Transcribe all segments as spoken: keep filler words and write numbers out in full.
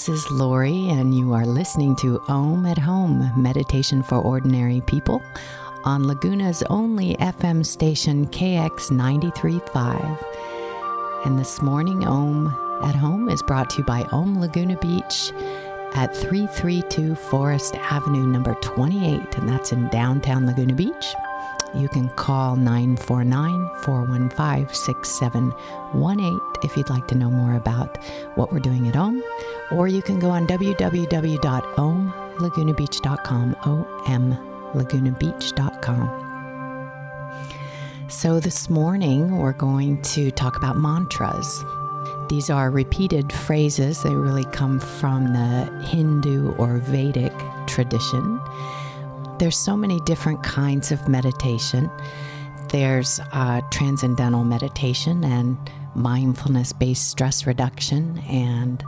This is Lori, and you are listening to Om at Home, Meditation for Ordinary People, on Laguna's only F M station, K X ninety-three point five. And this morning, Om at Home is brought to you by Om Laguna Beach at three thirty-two Forest Avenue, number twenty-eight, and that's in downtown Laguna Beach. You can call nine four nine, four one five, six seven one eight if you'd like to know more about what we're doing at Om, or you can go on w w w dot om laguna beach dot com, O M laguna beach dot com. So this morning we're going to talk about mantras. These are repeated phrases. They really come from the Hindu or Vedic tradition. There's so many different kinds of meditation. There's uh, transcendental meditation and mindfulness-based stress reduction and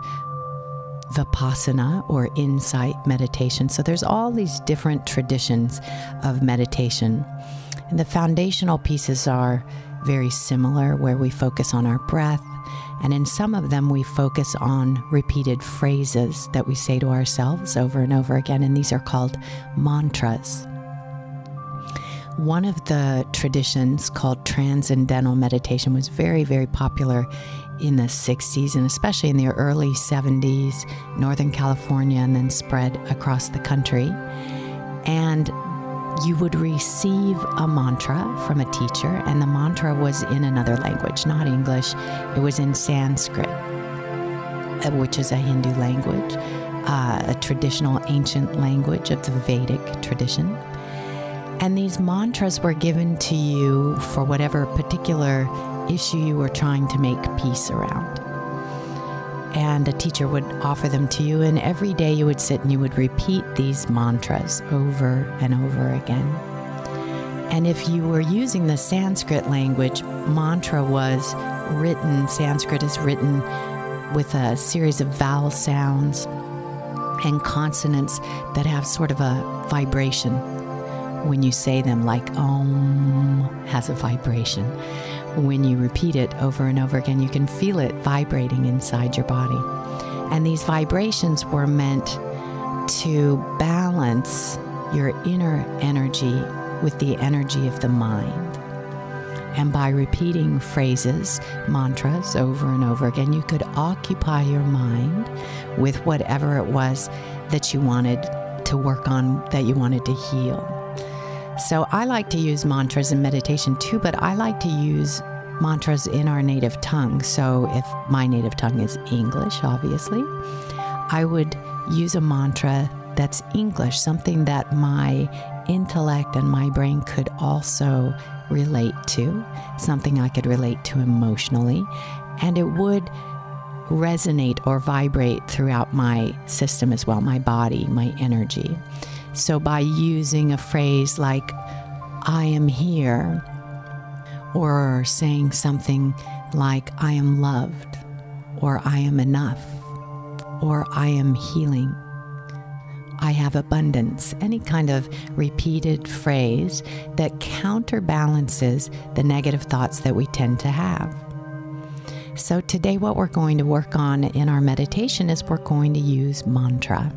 Vipassana or insight meditation. So there's all these different traditions of meditation. And the foundational pieces are very similar, where we focus on our breath. And in some of them, we focus on repeated phrases that we say to ourselves over and over again, and these are called mantras. One of the traditions called transcendental meditation was very, very popular in the sixties, and especially in the early seventies, Northern California, and then spread across the country. And you would receive a mantra from a teacher, and the mantra was in another language, not English. It was in Sanskrit, which is a Hindu language, uh, a traditional ancient language of the Vedic tradition. And these mantras were given to you for whatever particular issue you were trying to make peace around. And a teacher would offer them to you, and every day you would sit and you would repeat these mantras over and over again. And if you were using the Sanskrit language, mantra was written, Sanskrit is written with a series of vowel sounds and consonants that have sort of a vibration when you say them, like Om has a vibration. When you repeat it over and over again, you can feel it vibrating inside your body. And these vibrations were meant to balance your inner energy with the energy of the mind. And by repeating phrases, mantras over and over again, you could occupy your mind with whatever it was that you wanted to work on, that you wanted to heal. So I like to use mantras in meditation too, but I like to use mantras in our native tongue. So if my native tongue is English, obviously, I would use a mantra that's English, something that my intellect and my brain could also relate to, something I could relate to emotionally, and it would resonate or vibrate throughout my system as well, my body, my energy. So by using a phrase like, I am here, or saying something like, I am loved, or I am enough, or I am healing, I have abundance, any kind of repeated phrase that counterbalances the negative thoughts that we tend to have. So today what we're going to work on in our meditation is we're going to use mantra.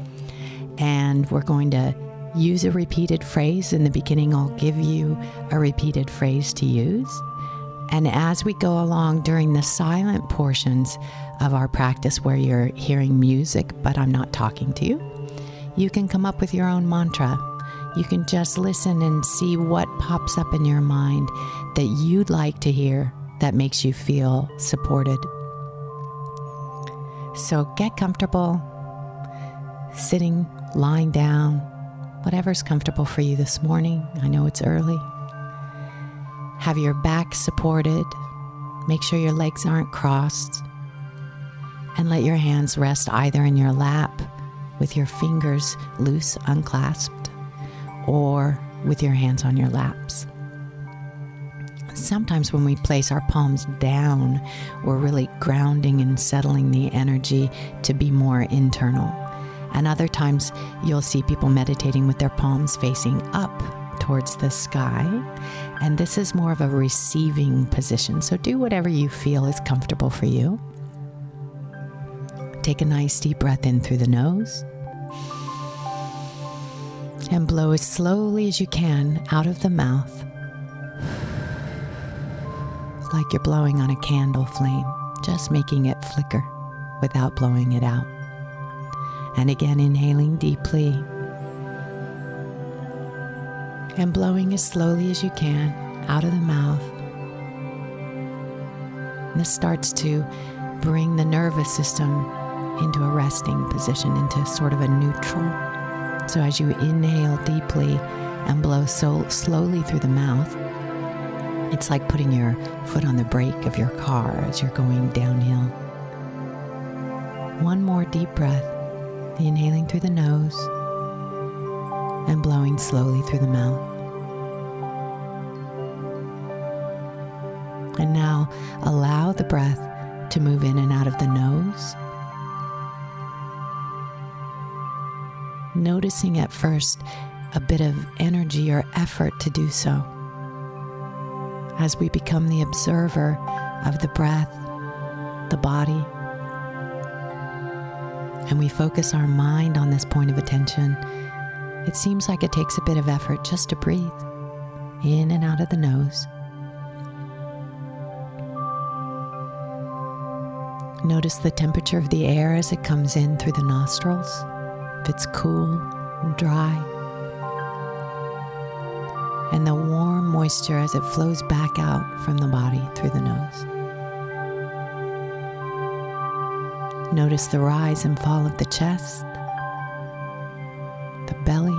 And we're going to use a repeated phrase. In the beginning, I'll give you a repeated phrase to use. And as we go along during the silent portions of our practice, where you're hearing music, but I'm not talking to you, you can come up with your own mantra. You can just listen and see what pops up in your mind that you'd like to hear that makes you feel supported. So get comfortable, sitting, lying down, whatever's comfortable for you this morning. I know it's early. Have your back supported. Make sure your legs aren't crossed. And let your hands rest either in your lap with your fingers loose, unclasped, or with your hands on your laps. Sometimes when we place our palms down, we're really grounding and settling the energy to be more internal. And other times you'll see people meditating with their palms facing up towards the sky. And this is more of a receiving position. So do whatever you feel is comfortable for you. take a nice deep breath in through the nose and blow as slowly as you can out of the mouth. It's like you're blowing on a candle flame, just making it flicker without blowing it out. And again, inhaling deeply and blowing as slowly as you can out of the mouth. And this starts to bring the nervous system into a resting position, into sort of a neutral. So as you inhale deeply and blow so slowly through the mouth, it's like putting your foot on the brake of your car as you're going downhill. One more deep breath, inhaling through the nose and blowing slowly through the mouth. And now allow the breath to move in and out of the nose. Noticing at first a bit of energy or effort to do so. As we become the observer of the breath, the body, and we focus our mind on this point of attention, it seems like it takes a bit of effort just to breathe in and out of the nose. Notice the temperature of the air as it comes in through the nostrils, if it's cool and dry, and the warm moisture as it flows back out from the body through the nose. Notice the rise and fall of the chest, the belly,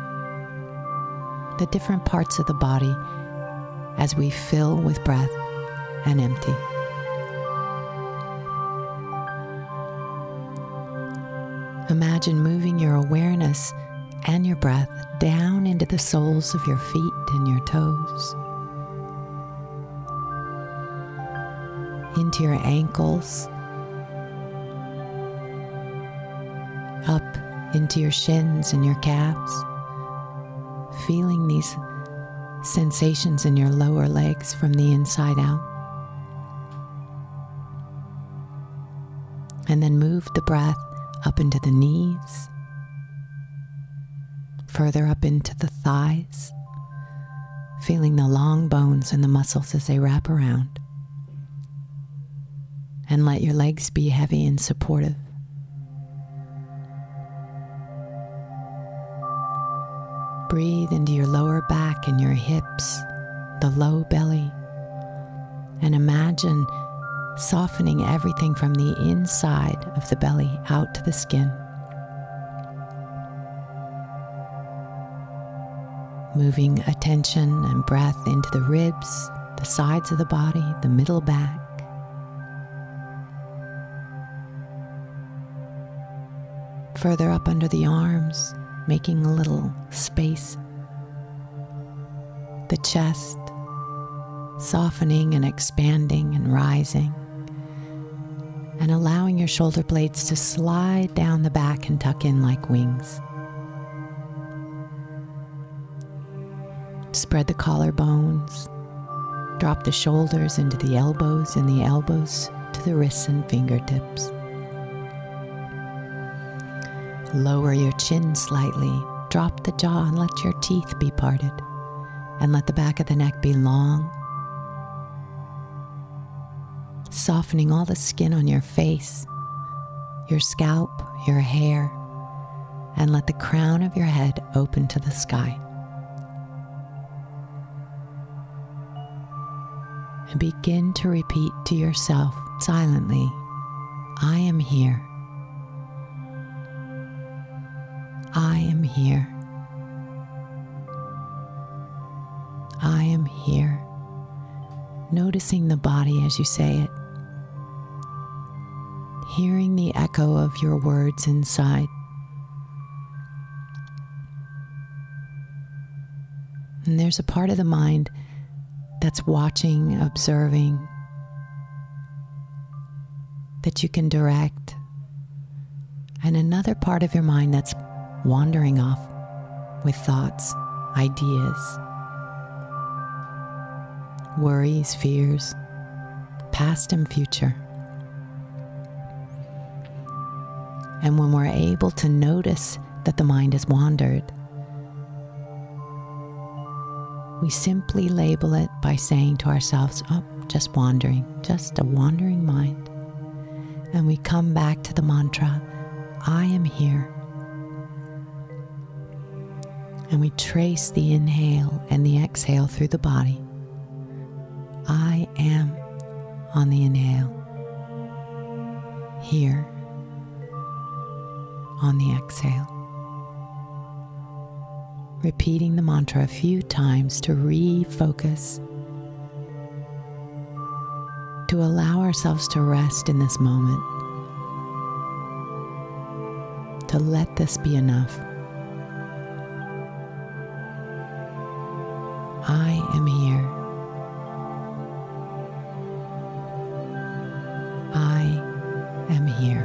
the different parts of the body as we fill with breath and empty. Imagine moving your awareness and your breath down into the soles of your feet and your toes, into your ankles, up into your shins and your calves, feeling these sensations in your lower legs from the inside out. And then move the breath up into the knees, further up into the thighs, feeling the long bones and the muscles as they wrap around. And let your legs be heavy and supportive. Breathe into your lower back and your hips, the low belly, and imagine softening everything from the inside of the belly out to the skin. Moving attention and breath into the ribs, the sides of the body, the middle back. Further up under the arms, making a little space. The chest, softening and expanding and rising. And allowing your shoulder blades to slide down the back and tuck in like wings. Spread the collarbones. Drop the shoulders into the elbows and the elbows to the wrists and fingertips. Lower your chin slightly. Drop the jaw and let your teeth be parted. And let the back of the neck be long. Softening all the skin on your face, your scalp, your hair, and let the crown of your head open to the sky. And begin to repeat to yourself silently, I am here. I am here. I am here. Noticing the body as you say it. Hearing the echo of your words inside. And there's a part of the mind that's watching, observing, that you can direct, and another part of your mind that's wandering off with thoughts, ideas, worries, fears, past and future. And when we're able to notice that the mind has wandered, we simply label it by saying to ourselves, oh, just wandering, just a wandering mind. And we come back to the mantra, I am here. And we trace the inhale and the exhale through the body. I am on the inhale. Here on the exhale. Repeating the mantra a few times to refocus, to allow ourselves to rest in this moment, to let this be enough. I am here. I am here.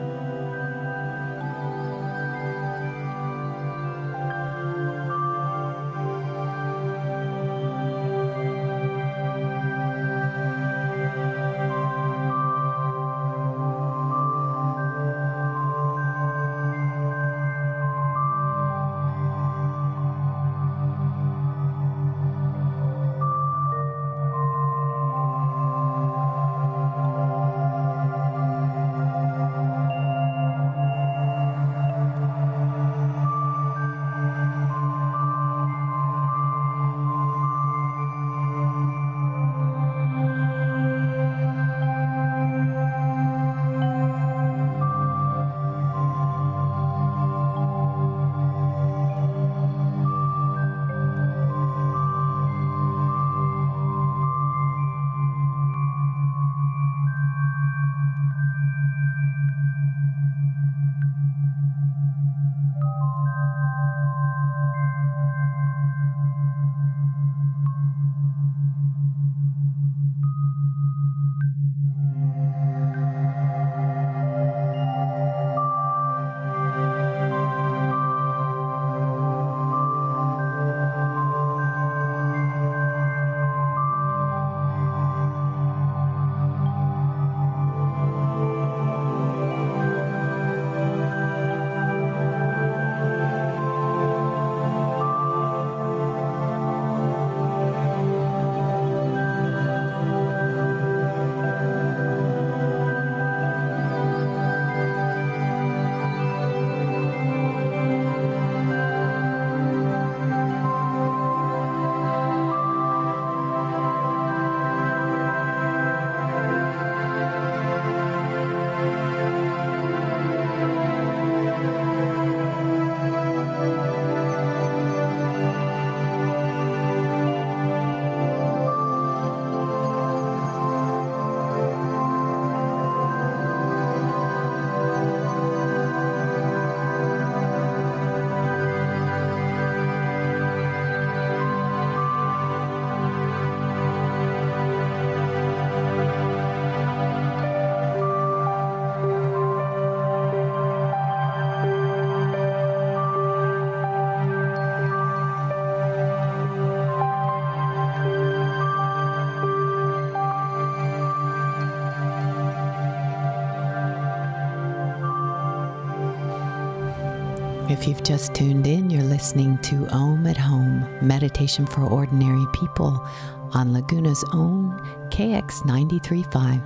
If you've just tuned in, you're listening to Om at Home, Meditation for Ordinary People on Laguna's own K X ninety-three point five.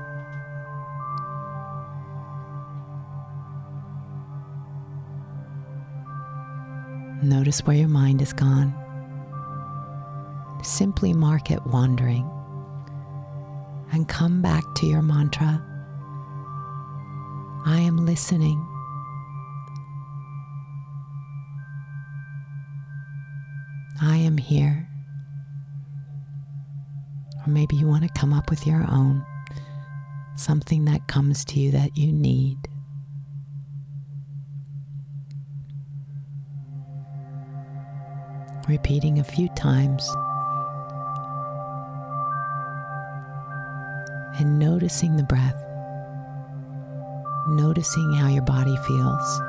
Notice where your mind is gone. Simply mark it wandering and come back to your mantra. I am listening. I am here. Or maybe you want to come up with your own, something that comes to you that you need. Repeating a few times and noticing the breath, noticing how your body feels.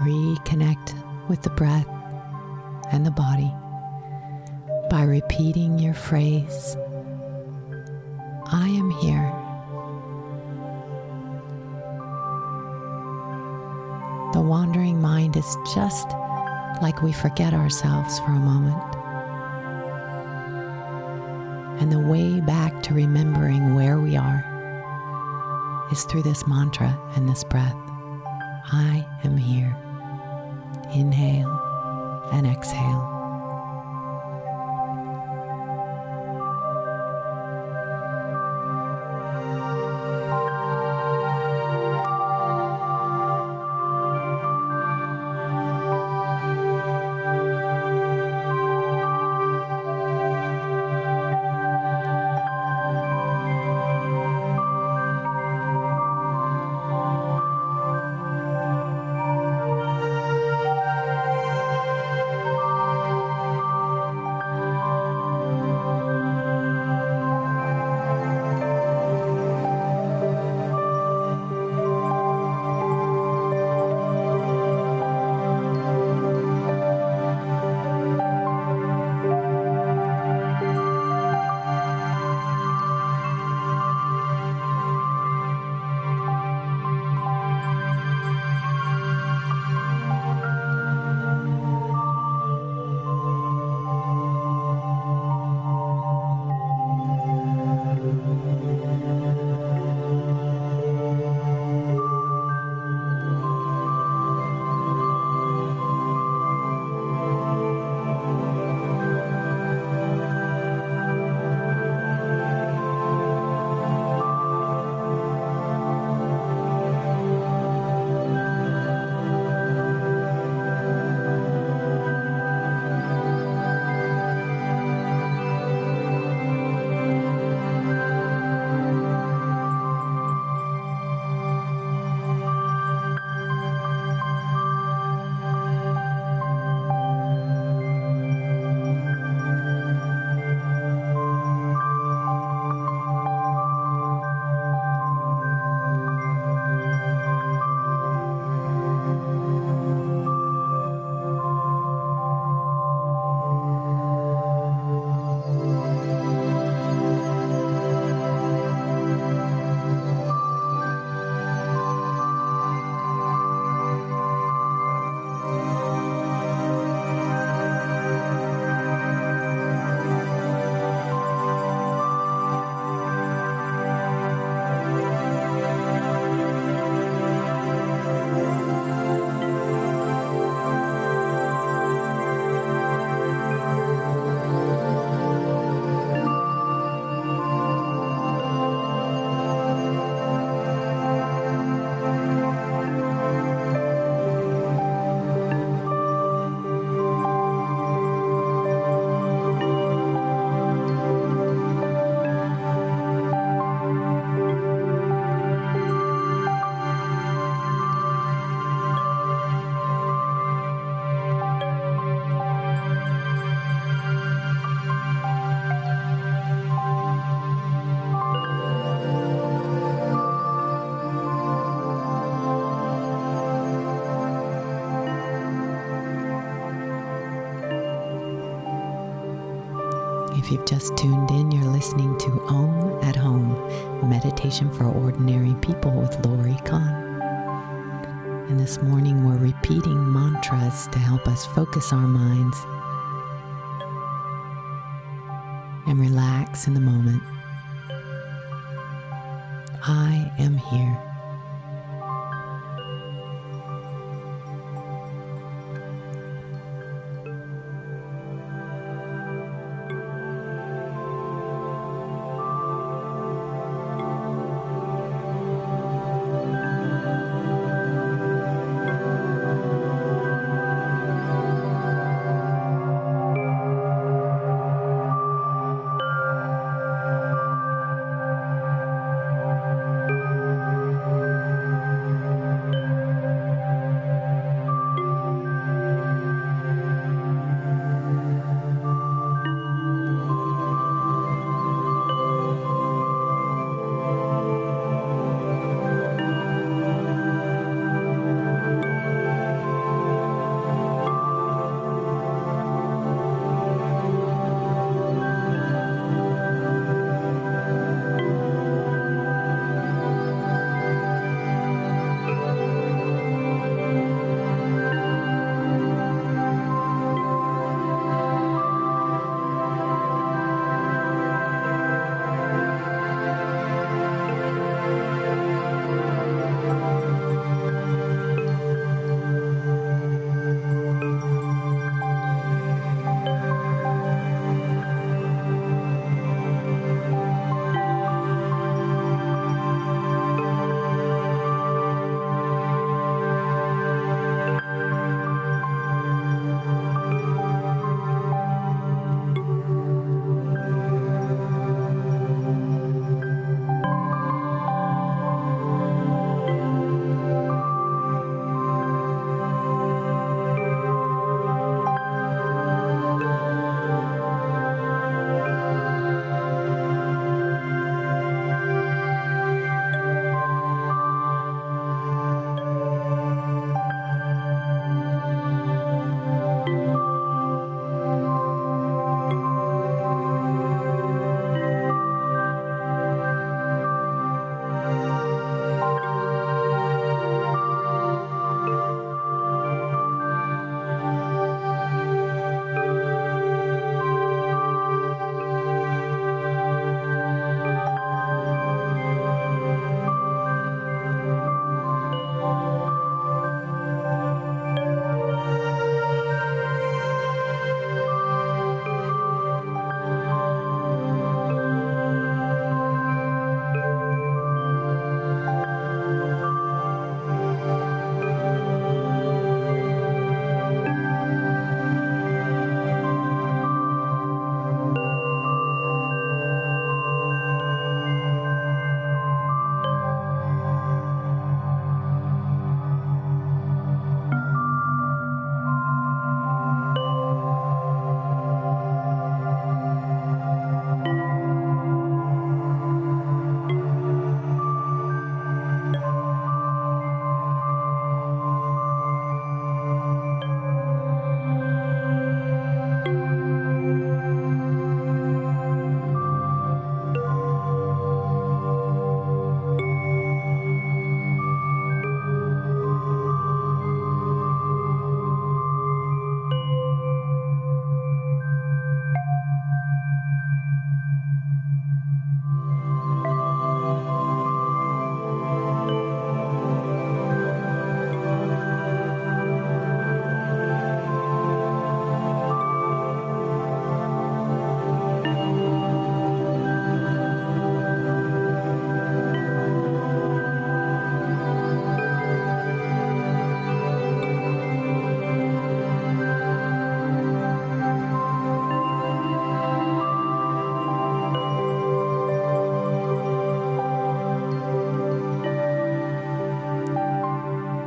reconnect with the breath and the body by repeating your phrase, I am here. The wandering mind is just like we forget ourselves for a moment. And the way back to remembering where we are is through this mantra and this breath. I am here. Inhale and exhale. If you've just tuned in, you're listening to Om at Home, Meditation for Ordinary People with Lori Kahn. And this morning we're repeating mantras to help us focus our minds and relax in the moment. I am here.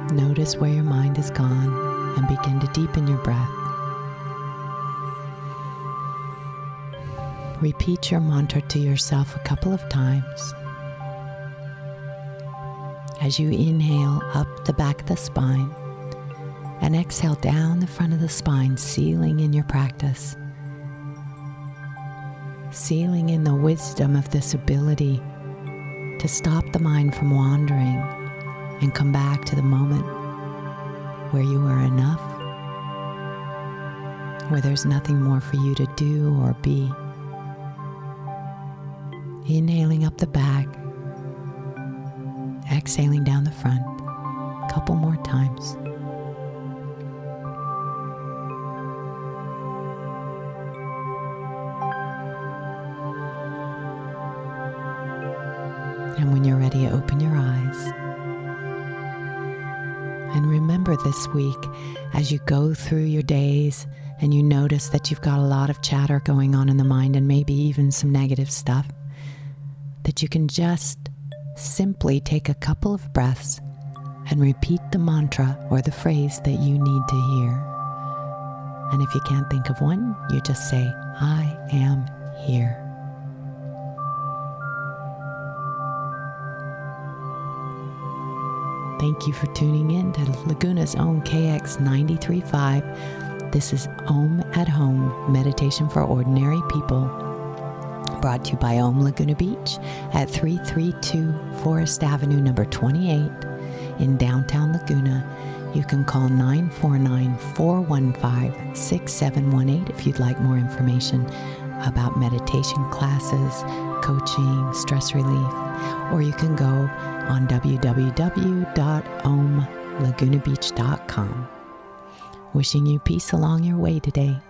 Notice where your mind is gone and begin to deepen your breath. Repeat your mantra to yourself a couple of times. As you inhale up the back of the spine and exhale down the front of the spine, sealing in your practice. Sealing in the wisdom of this ability to stop the mind from wandering and come back to the moment where you are enough, where there's nothing more for you to do or be. Inhaling up the back, exhaling down the front, a couple more times. And when you're ready, open your eyes. And remember this week, as you go through your days and you notice that you've got a lot of chatter going on in the mind and maybe even some negative stuff, that you can just simply take a couple of breaths and repeat the mantra or the phrase that you need to hear. And if you can't think of one, you just say, I am here. Thank you for tuning in to Laguna's own K X ninety-three point five. This is Om at Home, Meditation for Ordinary People, brought to you by Om Laguna Beach at three thirty-two Forest Avenue, number twenty-eight in downtown Laguna. You can call nine four nine, four one five, six seven one eight if you'd like more information about meditation classes, coaching, stress relief, or you can go on w w w dot om laguna beach dot com. Wishing you peace along your way today.